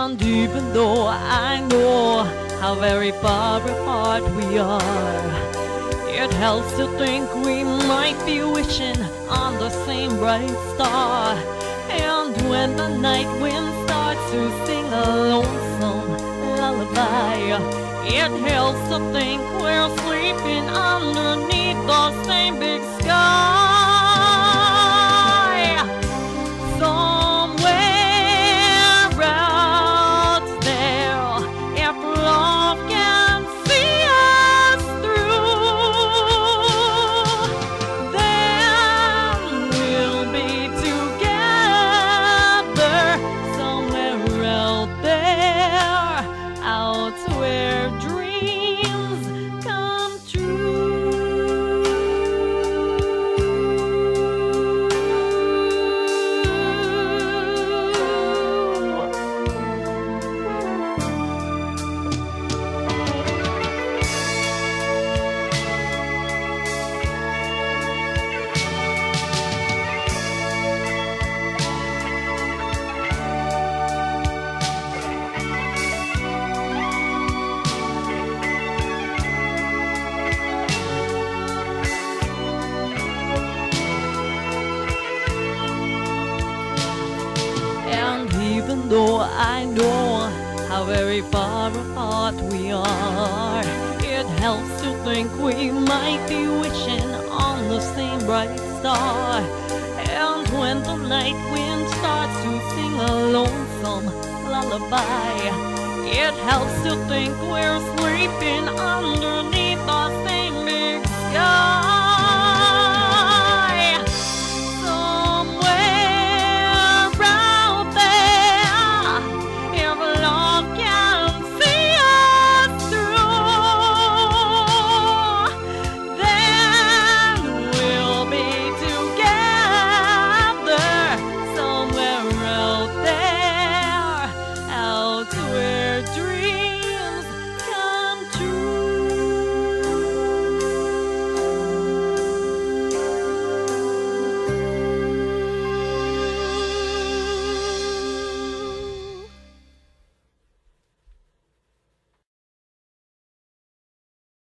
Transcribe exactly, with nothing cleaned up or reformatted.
And even though I know how very far apart we are, it helps to think we might be wishing on the same bright star. And when the night wind starts to sing a lonesome lullaby, it helps to think we're sleeping underneath the same big sky. Somewhere out there, if love can see us through, then we'll be together. Somewhere out there, out where dreams come true. Even though I know how very far apart we are, it helps to think we might be wishing on the same bright star. And when the night wind starts to sing a lonesome lullaby, it helps to think we're sleeping underneath the same big sky.